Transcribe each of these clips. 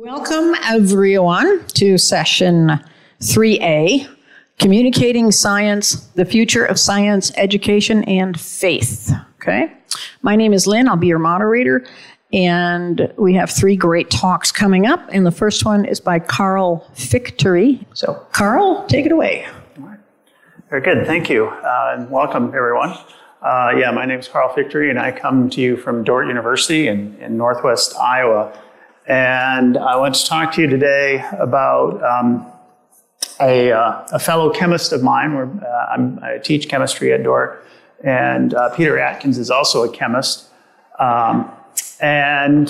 Welcome, everyone, to session 3A, Communicating Science, the Future of Science, Education, and Faith. Okay, my name is Lynn. I'll be your moderator, and we have three great talks coming up, and the first one is by Carl Fichtery. So, Carl, take it away. All right. Very good. Thank you, and welcome, everyone. My name is Carl Fichtery, and I come to you from Dordt University in Northwest Iowa. And I want to talk to you today about a fellow chemist of mine. I teach chemistry at Dordt, and Peter Atkins is also a chemist. In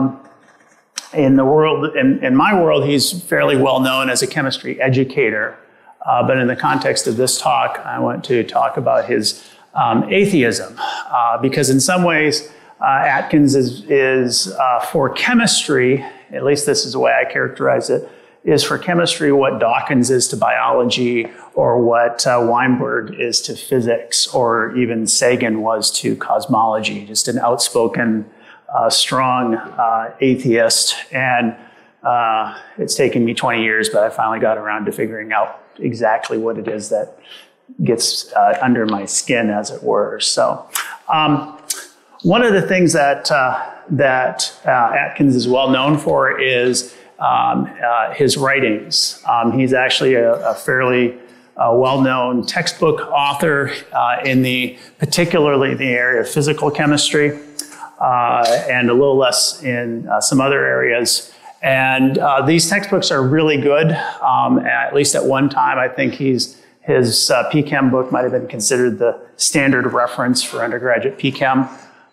my world, he's fairly well known as a chemistry educator. But in the context of this talk, I want to talk about his atheism, because in some ways, Atkins is for chemistry, at least this is the way I characterize it, is for chemistry what Dawkins is to biology, or what Weinberg is to physics, or even Sagan was to cosmology, just an outspoken, strong atheist. And it's taken me 20 years, but I finally got around to figuring out exactly what it is that gets under my skin, as it were. So, one of the things that Atkins is well known for is his writings. He's actually a fairly well-known textbook author particularly in the area of physical chemistry, and a little less in some other areas. And these textbooks are really good. At least at one time, I think his PChem book might have been considered the standard of reference for undergraduate PChem.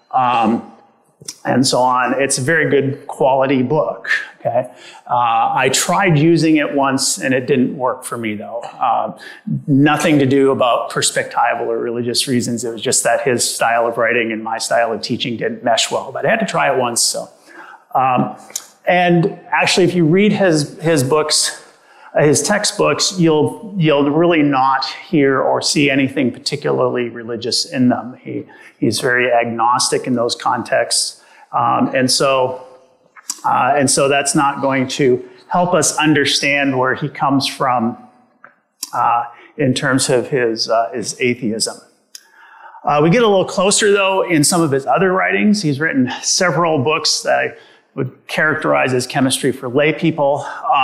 And so on. It's a very good quality book. Okay, I tried using it once and it didn't work for me, though. Nothing to do about perspectival or religious reasons. It was just that his style of writing and my style of teaching didn't mesh well. But I had to try it once. So, and actually, if you read his books, his textbooks, you'll really not hear or see anything particularly religious in them. He's very agnostic in those contexts, and so that's not going to help us understand where he comes from in terms of his atheism. We get a little closer, though, in some of his other writings. He's written several books that I would characterize as chemistry for lay people.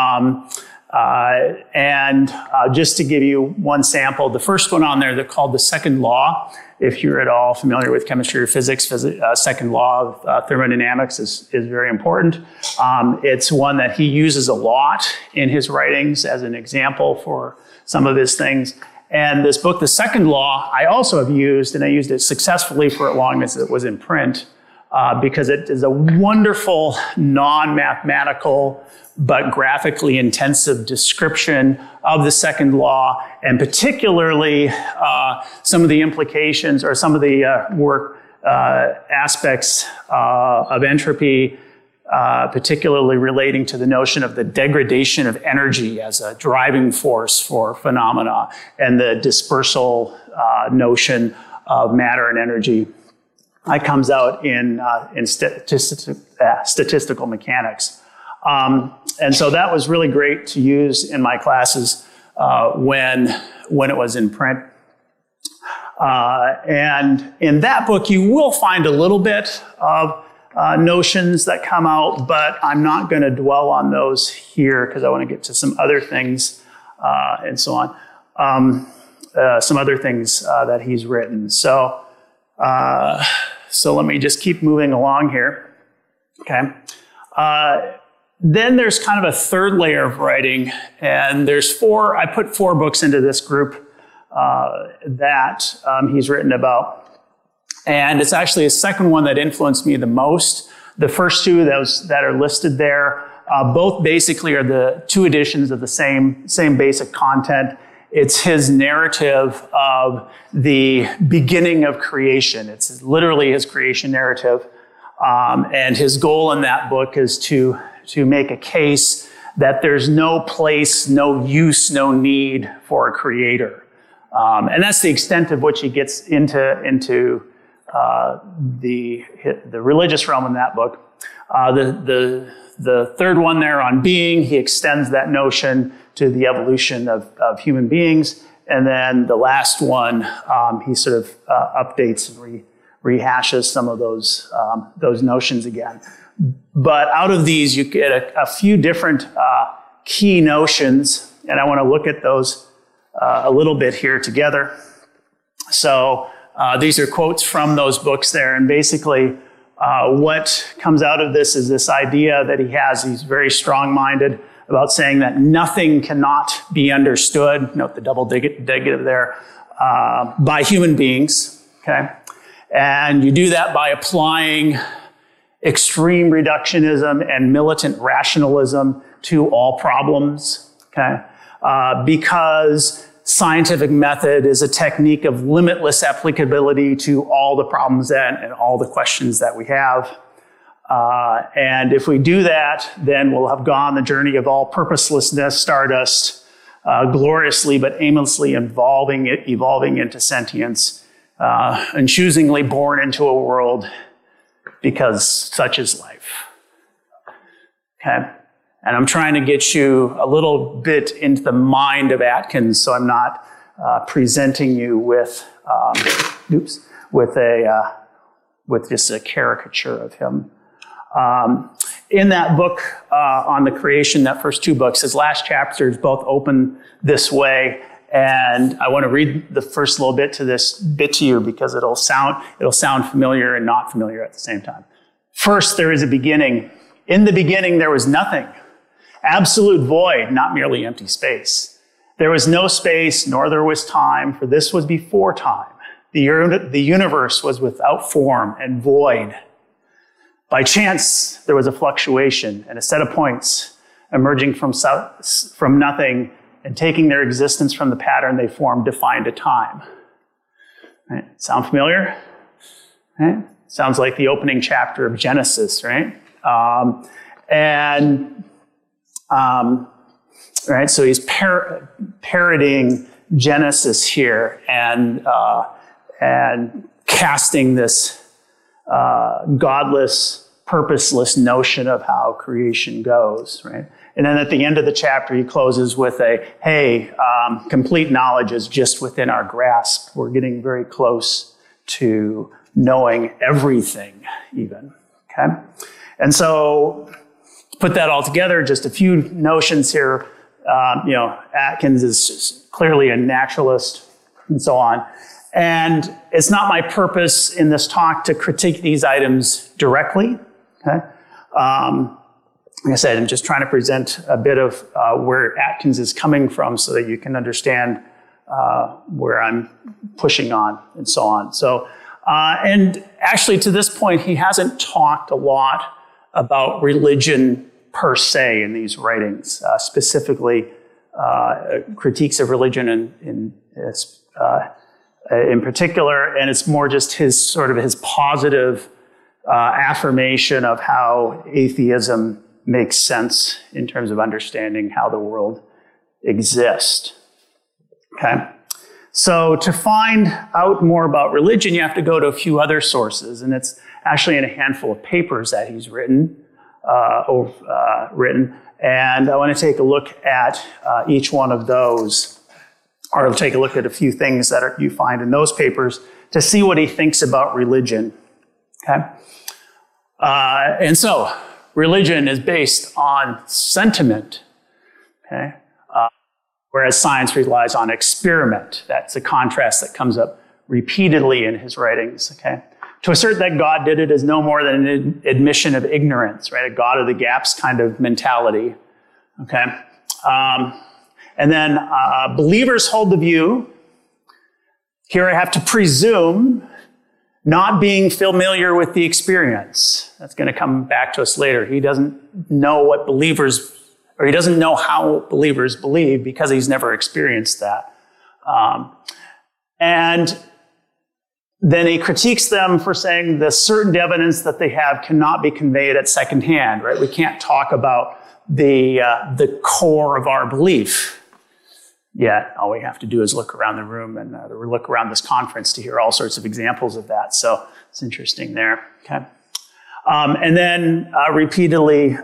Just to give you one sample, the first one on there, they're called The Second Law. If you're at all familiar with chemistry or physics, second law of thermodynamics is very important. It's one that he uses a lot in his writings as an example for some of his things. And this book, The Second Law, I also have used, and I used it successfully for as long as it was in print, because it is a wonderful non-mathematical but graphically intensive description of the second law, and particularly some of the implications or some of the aspects of entropy, particularly relating to the notion of the degradation of energy as a driving force for phenomena, and the dispersal notion of matter and energy. That comes out in statistical mechanics. And so that was really great to use in my classes when it was in print. And in that book, you will find a little bit of notions that come out, but I'm not going to dwell on those here because I want to get to some other things and so on. Some other things that he's written. So let me just keep moving along here. Okay. Then there's kind of a third layer of writing, and I put four books into this group that he's written about. And it's actually a second one that influenced me the most. The first two that are listed there, both basically are the two editions of the same basic content. It's his narrative of the beginning of creation. It's literally his creation narrative. And his goal in that book is to make a case that there's no place, no use, no need for a creator. And that's the extent of which he gets into the religious realm in that book. The third one there on being, he extends that notion to the evolution of human beings. And then the last one, he sort of updates and rehashes some of those notions again. But out of these, you get a few different key notions, and I want to look at those a little bit here together. So these are quotes from those books there, and basically what comes out of this is this idea that he's very strong-minded about saying that nothing cannot be understood, note the double negative there, by human beings, okay? And you do that by applying extreme reductionism and militant rationalism to all problems, okay? Because scientific method is a technique of limitless applicability to all the problems and all the questions that we have. And if we do that, then we'll have gone the journey of all purposelessness, stardust, gloriously but aimlessly evolving into sentience, and choosingly born into a world because such is life. Okay? And I'm trying to get you a little bit into the mind of Atkins, so I'm not presenting you with just a caricature of him. In that book on the creation, that first two books, his last chapters both open this way, and I want to read the first little bit to you because it'll sound familiar and not familiar at the same time. First, there is a beginning. In the beginning, there was nothing. Absolute void, not merely empty space. There was no space, nor there was time, for this was before time. The universe was without form and void. By chance, there was a fluctuation and a set of points emerging from nothing and taking their existence from the pattern they formed defined a time. Right? Sound familiar? Right? Sounds like the opening chapter of Genesis, right? Right, so he's parodying Genesis here and casting this godless, purposeless notion of how creation goes, right? And then at the end of the chapter, he closes with complete knowledge is just within our grasp. We're getting very close to knowing everything, even, okay? And so, to put that all together, just a few notions here. Atkins is clearly a naturalist and so on. And it's not my purpose in this talk to critique these items directly, okay? Like I said, I'm just trying to present a bit of where Atkins is coming from so that you can understand where I'm pushing on and so on. So, and actually to this point, he hasn't talked a lot about religion per se in these writings, specifically critiques of religion in particular, and it's more just his positive affirmation of how atheism makes sense in terms of understanding how the world exists. Okay? So to find out more about religion, you have to go to a few other sources, and it's actually in a handful of papers that he's written, and I want to take a look at each one of those, or take a look at a few things that you find in those papers to see what he thinks about religion. Okay? And so, religion is based on sentiment, okay? Whereas science relies on experiment. That's a contrast that comes up repeatedly in his writings, okay? To assert that God did it is no more than an admission of ignorance, right? A God of the gaps kind of mentality, okay? And then believers hold the view, here I have to presume, not being familiar with the experience. That's going to come back to us later. He doesn't know what believers, or he doesn't know how believers believe because he's never experienced that. And then he critiques them for saying the certain evidence that they have cannot be conveyed at second hand, right? We can't talk about the core of our belief. Yet all we have to do is look around the room and look around this conference to hear all sorts of examples of that. So it's interesting there. Okay. And then repeatedly,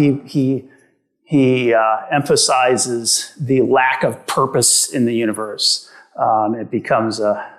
he emphasizes the lack of purpose in the universe. It becomes a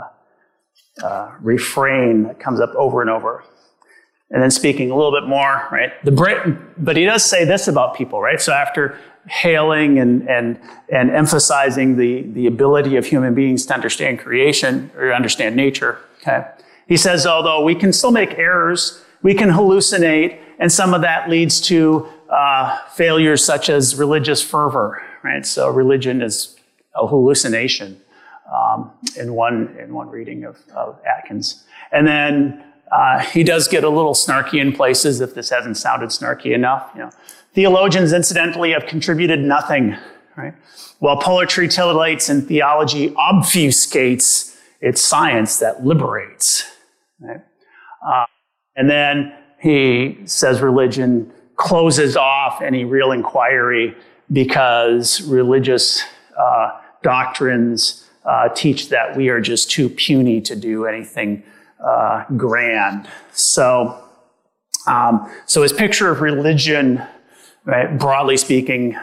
refrain that comes up over and over. And then speaking a little bit more, right? But he does say this about people, right? So after hailing and emphasizing the ability of human beings to understand creation or understand nature, okay? He says, although we can still make errors, we can hallucinate, and some of that leads to failures such as religious fervor, right? So religion is a hallucination in one reading of Atkins. And then he does get a little snarky in places, if this hasn't sounded snarky enough. You know, theologians, incidentally, have contributed nothing, right? While poetry titillates and theology obfuscates, it's science that liberates, right? And then he says religion closes off any real inquiry because religious doctrines teach that we are just too puny to do anything grand. So his picture of religion, right, broadly speaking,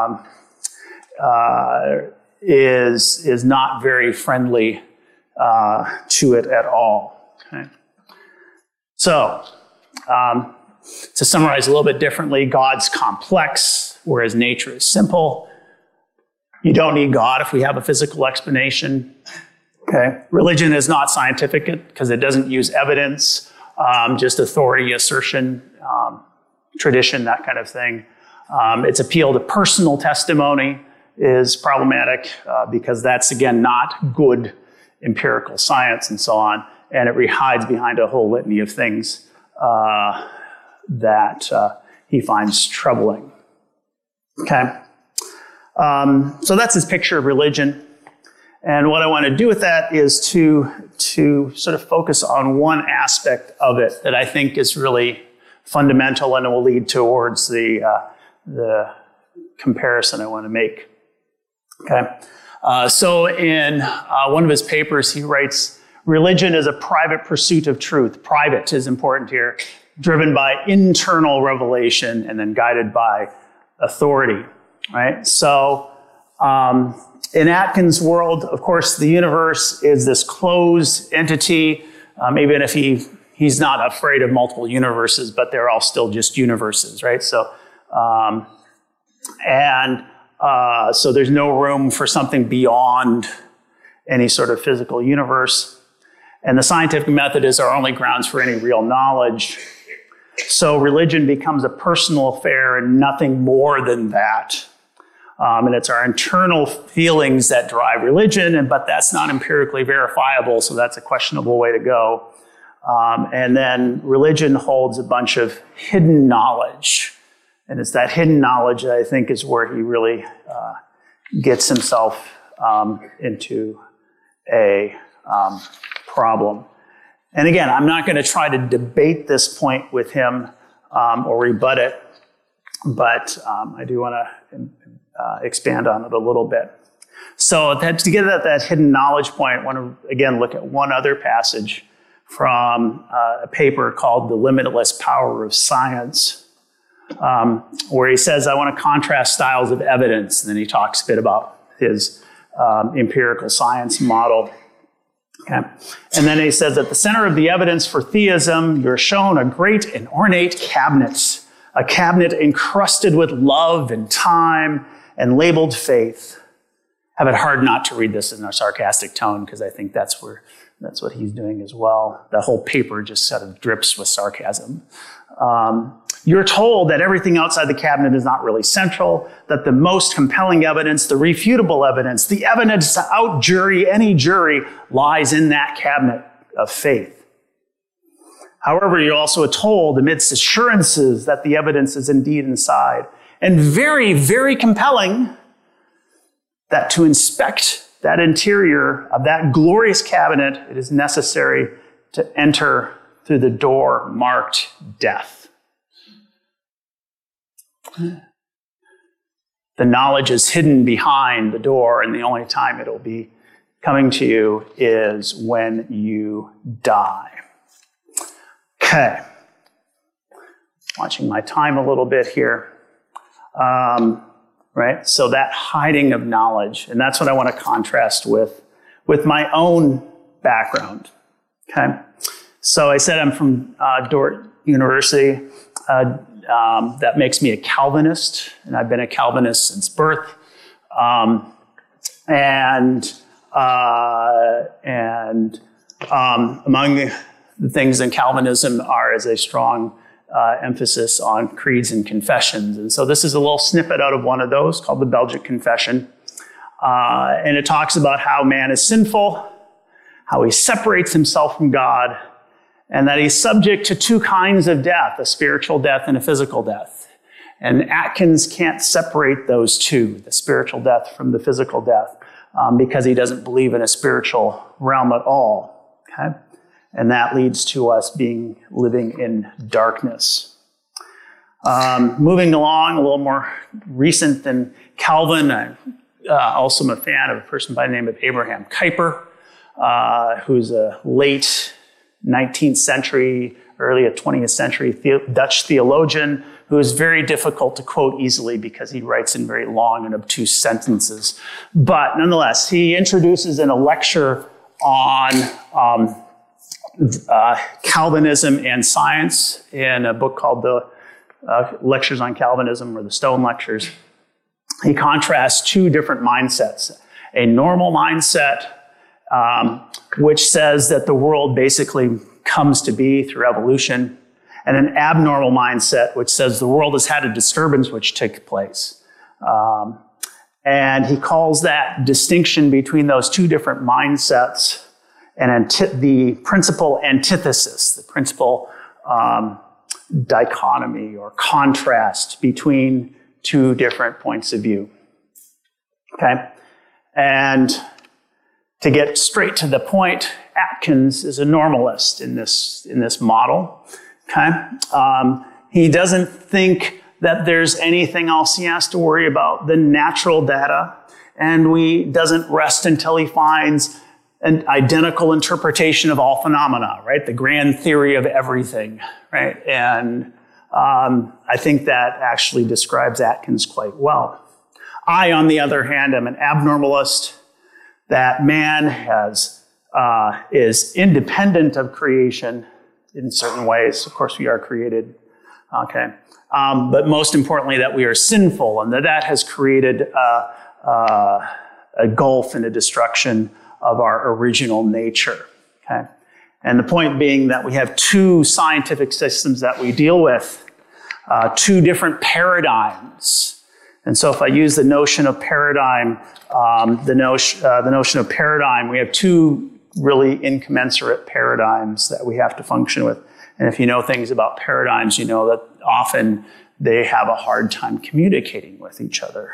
is not very friendly to it at all. Okay. So, to summarize a little bit differently, God's complex, whereas nature is simple. You don't need God if we have a physical explanation. Okay. Religion is not scientific because it doesn't use evidence, just authority, assertion, tradition, that kind of thing. Its appeal to personal testimony is problematic because that's, again, not good empirical science and so on. And it hides behind a whole litany of things that he finds troubling. Okay. So that's his picture of religion. And what I want to do with that is to sort of focus on one aspect of it that I think is really fundamental and will lead towards the comparison I want to make. Okay. So in one of his papers, he writes, religion is a private pursuit of truth. Private is important here, driven by internal revelation and then guided by authority, right? So in Atkins' world, of course, the universe is this closed entity, even if he's not afraid of multiple universes, but they're all still just universes, right? So, so there's no room for something beyond any sort of physical universe. And the scientific method is our only grounds for any real knowledge. So religion becomes a personal affair and nothing more than that. And it's our internal feelings that drive religion, but that's not empirically verifiable, so that's a questionable way to go. And then religion holds a bunch of hidden knowledge. And it's that hidden knowledge that I think is where he really gets himself into a problem. And again, I'm not going to try to debate this point with him or rebut it, but I do want to expand on it a little bit. So to get at that hidden knowledge point, I want to, again, look at one other passage from a paper called The Limitless Power of Science, where he says, I want to contrast styles of evidence. And then he talks a bit about his empirical science model. Okay. And then he says, at the center of the evidence for theism, you're shown a great and ornate cabinet, a cabinet encrusted with love and time and labeled faith. I have it hard not to read this in a sarcastic tone because I think that's what he's doing as well. The whole paper just sort of drips with sarcasm. You're told that everything outside the cabinet is not really central, that the most compelling evidence, the refutable evidence, the evidence to outjury any jury lies in that cabinet of faith. However, you're also told, amidst assurances, that the evidence is indeed inside, and very, very compelling, that to inspect that interior of that glorious cabinet, it is necessary to enter through the door marked death. The knowledge is hidden behind the door, and the only time it'll be coming to you is when you die. Okay. watching my time a little bit here. Right? So that hiding of knowledge, and that's what I want to contrast with my own background. Okay? So I said I'm from Dordt University. That makes me a Calvinist, and I've been a Calvinist since birth. Among the things in Calvinism is a strong emphasis on creeds and confessions. And so this is a little snippet out of one of those called the Belgic Confession. And it talks about how man is sinful, how he separates himself from God, and that he's subject to two kinds of death, a spiritual death and a physical death. And Atkins can't separate those two, the spiritual death from the physical death, because he doesn't believe in a spiritual realm at all. Okay? And that leads to us living in darkness. Moving along, a little more recent than Calvin, I also am a fan of a person by the name of Abraham Kuyper, who's a late 19th century, early 20th century Dutch theologian who is very difficult to quote easily because he writes in very long and obtuse sentences. But nonetheless, he introduces in a lecture on Calvinism and Science in a book called the Lectures on Calvinism, or the Stone Lectures. He contrasts two different mindsets. A normal mindset, which says that the world basically comes to be through evolution, and an abnormal mindset, which says the world has had a disturbance which took place. And he calls that distinction between those two different mindsets the principal antithesis, the principal dichotomy or contrast between two different points of view. Okay? And to get straight to the point, Atkins is a normalist in this model. Okay? He doesn't think that there's anything else he has to worry about than natural data, and he doesn't rest until he finds an identical interpretation of all phenomena, right? The grand theory of everything, right? And I think that actually describes Atkins quite well. I, on the other hand, am an abnormalist, that man is independent of creation in certain ways. Of course, we are created, okay? But most importantly, that we are sinful, and that has created a gulf and a destruction of our original nature, okay? And the point being that we have two scientific systems that we deal with, two different paradigms. And so if I use the notion of paradigm, the notion of paradigm, we have two really incommensurate paradigms that we have to function with. And if you know things about paradigms, you know that often they have a hard time communicating with each other.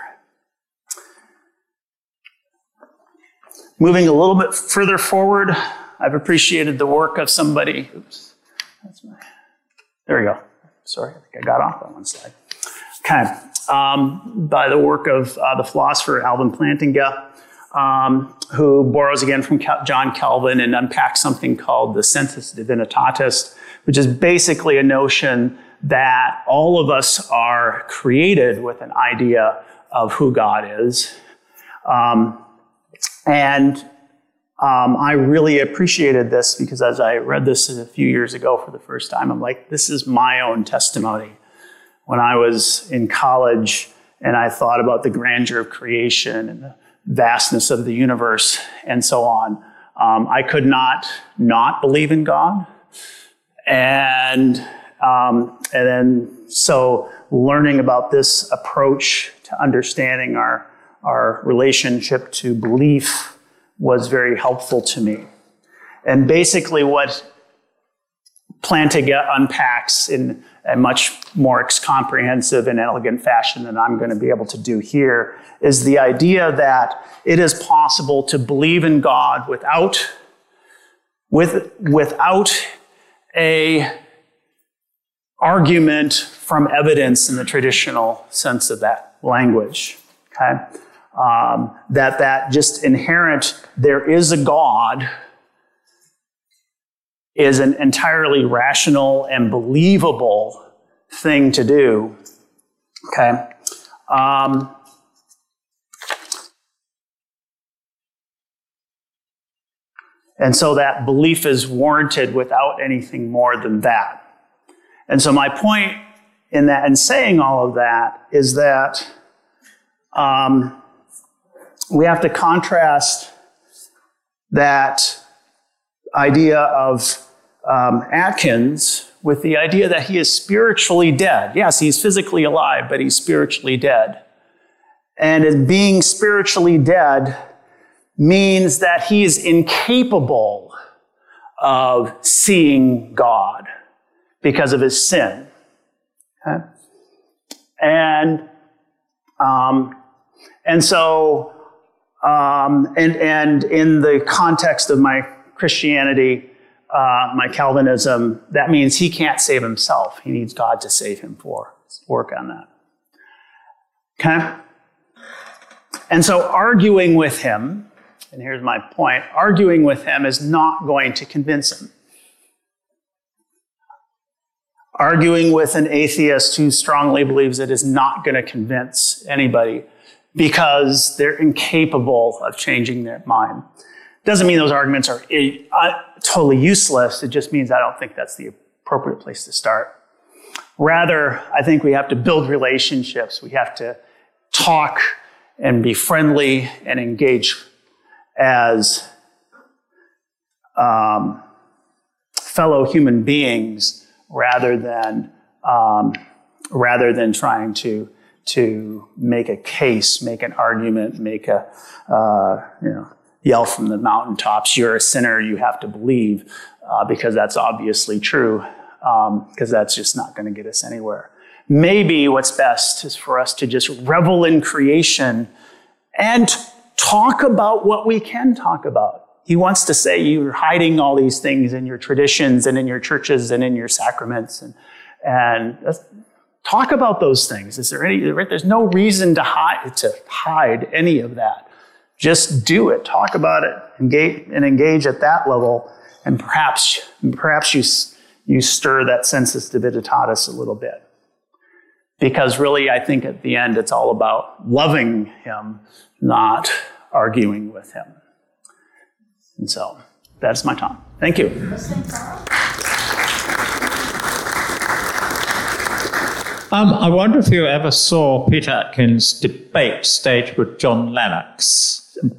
Moving a little bit further forward, I've appreciated the work of somebody. Oops, there we go. Sorry, I think I got off on one slide. Okay, by the work of the philosopher Alvin Plantinga, who borrows again from John Calvin and unpacks something called the sensus divinitatis, which is basically a notion that all of us are created with an idea of who God is. I really appreciated this because as I read this a few years ago for the first time, I'm like, this is my own testimony. When I was in college and I thought about the grandeur of creation and the vastness of the universe and so on, I could not believe in God. And then so learning about this approach to understanding our relationship to belief was very helpful to me. And basically what Plantinga unpacks in a much more comprehensive and elegant fashion than I'm going to be able to do here is the idea that it is possible to believe in God without a argument from evidence in the traditional sense of that language. Okay? That just inherent, there is a God, is an entirely rational and believable thing to do. Okay. And so that belief is warranted without anything more than that. And so my point in that, and saying all of that, is that we have to contrast that idea of Atkins with the idea that he is spiritually dead. Yes, he's physically alive, but he's spiritually dead. And in being spiritually dead means that he is incapable of seeing God because of his sin. Okay? And so in the context of my Christianity, my Calvinism, that means he can't save himself. He needs God to save him for. Let's work on that. Okay? And so arguing with him, and here's my point, arguing with him is not going to convince him. Arguing with an atheist who strongly believes it is not going to convince anybody because they're incapable of changing their mind. Doesn't mean those arguments are totally useless. It just means I don't think that's the appropriate place to start. Rather, I think we have to build relationships. We have to talk and be friendly and engage as fellow human beings rather than trying to make a case, make an argument, make a yell from the mountaintops, you're a sinner, you have to believe, because that's obviously true, because that's just not going to get us anywhere. Maybe what's best is for us to just revel in creation and talk about what we can talk about. He wants to say you're hiding all these things in your traditions and in your churches and in your sacraments, and talk about those things. There's no reason to hide any of that. Just do it. Talk about it. Engage at that level, and perhaps you stir that sensus divinatus a little bit. Because really, I think at the end, it's all about loving him, not arguing with him. And so that's my time. Thank you. I wonder if you ever saw Pete Atkins' debate staged with John Lennox.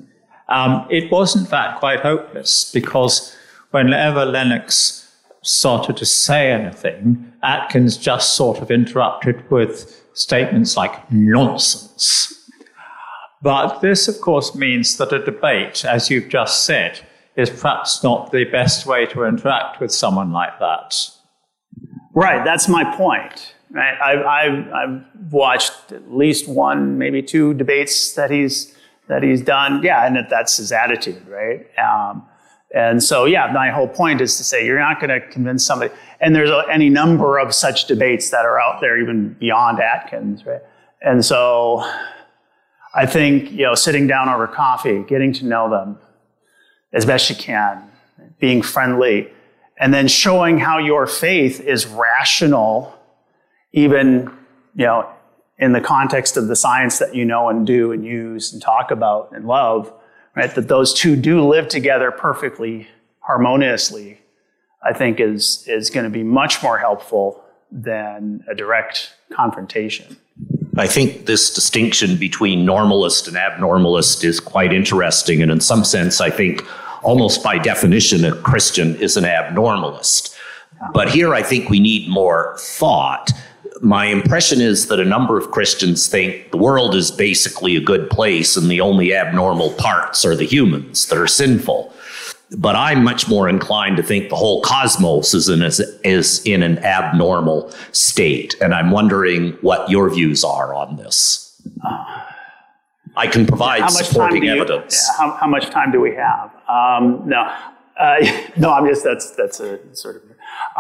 It was, in fact, quite hopeless, because whenever Lennox started to say anything, Atkins just sort of interrupted with statements like nonsense. But this, of course, means that a debate, as you've just said, is perhaps not the best way to interact with someone like that. Right, that's my point. Right? I've watched at least one, maybe two debates that he's done. Yeah, and that's his attitude, right? And so, yeah, my whole point is to say you're not going to convince somebody. And there's any number of such debates that are out there, even beyond Atkins, right? And so, I think sitting down over coffee, getting to know them as best you can, being friendly, and then showing how your faith is rational, even in the context of the science that you know and do and use and talk about and love, right? That those two do live together perfectly, harmoniously, I think is going to be much more helpful than a direct confrontation. I think this distinction between normalist and abnormalist is quite interesting. And in some sense, I think almost by definition, a Christian is an abnormalist. But here I think we need more thought. My impression is that a number of Christians think the world is basically a good place and the only abnormal parts are the humans that are sinful. But I'm much more inclined to think the whole cosmos is in an abnormal state. And I'm wondering what your views are on this. I can provide supporting evidence. How much time do we have? No, I'm just, that's a sort of,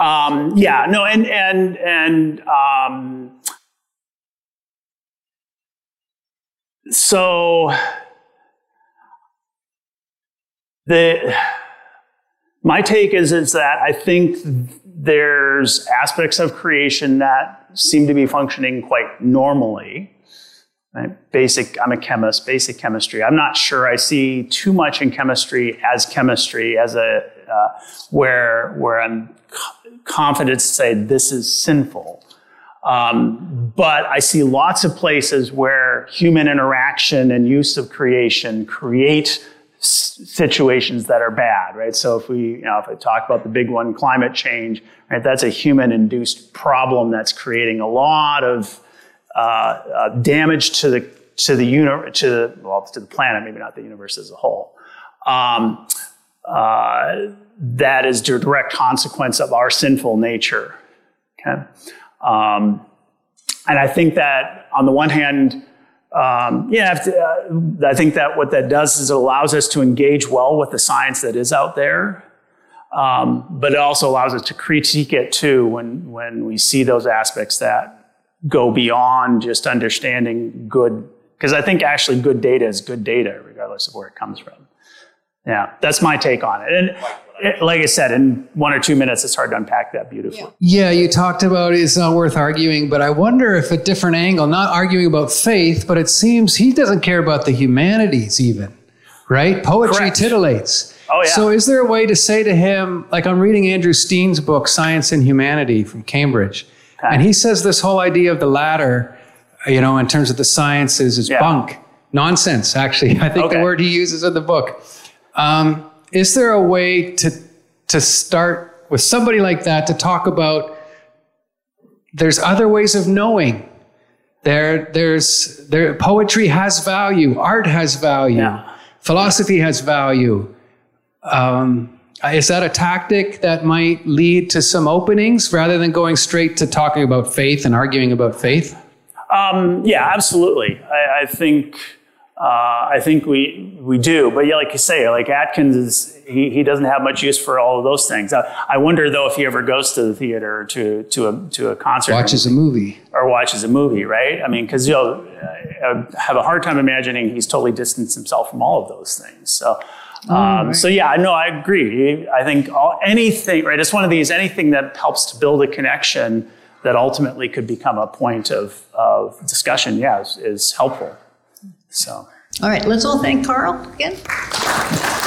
so my take is that I think there's aspects of creation that seem to be functioning quite normally. Right? I'm a chemist, basic chemistry. I'm not sure I see too much in chemistry as where I'm confident to say this is sinful. But I see lots of places where human interaction and use of creation create situations that are bad, right? So if I talk about the big one, climate change, right? That's a human-induced problem that's creating a lot of damage to the planet, maybe not the universe as a whole. That is a direct consequence of our sinful nature. Okay, and I think that on the one hand, I think that what that does is it allows us to engage well with the science that is out there, but it also allows us to critique it too when we see those aspects that go beyond just understanding good, because I think actually good data is good data regardless of where it comes from. Yeah, that's my take on it. And like I said, in 1 or 2 minutes, it's hard to unpack that beautifully. Yeah, you talked about it's not worth arguing, but I wonder if a different angle, not arguing about faith, but it seems he doesn't care about the humanities even, right? Poetry Correct. Titillates. Oh, yeah. So is there a way to say to him, like I'm reading Andrew Steen's book, Science and Humanity from Cambridge, and he says this whole idea of the ladder, in terms of the sciences is bunk. Nonsense, actually. I think the word he uses in the book. Is there a way to start with somebody like that to talk about there's other ways of knowing? Poetry has value, art has value, philosophy has value. Is that a tactic that might lead to some openings rather than going straight to talking about faith and arguing about faith? Yeah, absolutely. I think we do, but yeah, like you say, like Atkins he doesn't have much use for all of those things. I wonder though if he ever goes to the theater or to a concert, watches a movie, right? I mean, because I have a hard time imagining he's totally distanced himself from all of those things. So. So yeah, no, I agree. I think anything, right? It's one of these, anything that helps to build a connection that ultimately could become a point of discussion, is helpful. So. All right, let's all thank Carl again.